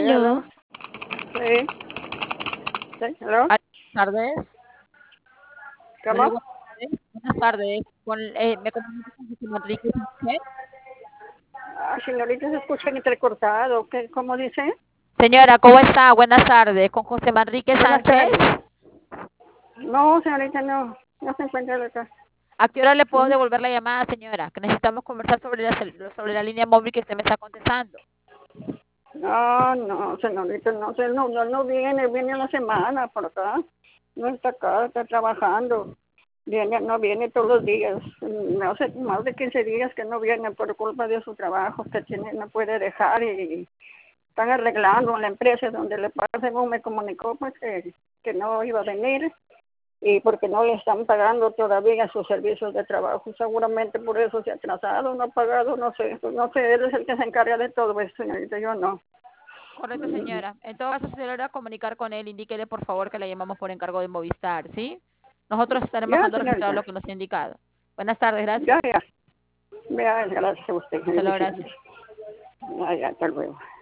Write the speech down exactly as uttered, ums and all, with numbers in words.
Aló. Aló. Sí. Sí, ¿aló? Ah, Buenas tardes. Hola, ¿Cómo? buenas tardes. Buenas tardes. Con, eh, me comunico con José Manrique Sánchez. Ah, señorita, se escucha entrecortado. ¿Qué, ¿Cómo dice? Señora, ¿cómo está? Buenas tardes. Con José Manrique Buenas Sánchez. tardes. No, señorita, no. No se encuentra acá. ¿A qué hora le puedo ¿Mm? devolver la llamada, señora? Que necesitamos conversar sobre la, cel- sobre la línea móvil que usted me está contestando. No, no, señorita, no, se- no, no, no viene, viene una semana por acá. No está acá, está trabajando. Viene, no viene todos los días. No hace más de quince días que no viene por culpa de su trabajo que tiene, no puede dejar y están arreglando en la empresa donde le pasa, según me comunicó, pues que, que no iba a venir y porque no le están pagando todavía sus servicios de trabajo. Seguramente por eso se ha atrasado, no ha pagado, no sé, pues no sé, él es el que se encarga de todo eso, señorita, yo no. Correcto, Mm, señora. En todo caso, si se logra comunicar con él, indíquele por favor que le llamamos por encargo de Movistar, ¿sí? Nosotros estaremos Ya, dejando registrado señorita, lo que nos ha indicado. Buenas tardes, ya, gracias. ya, ya, gracias a usted, Hasta luego, bendiciones. gracias. Ya, ya, hasta luego.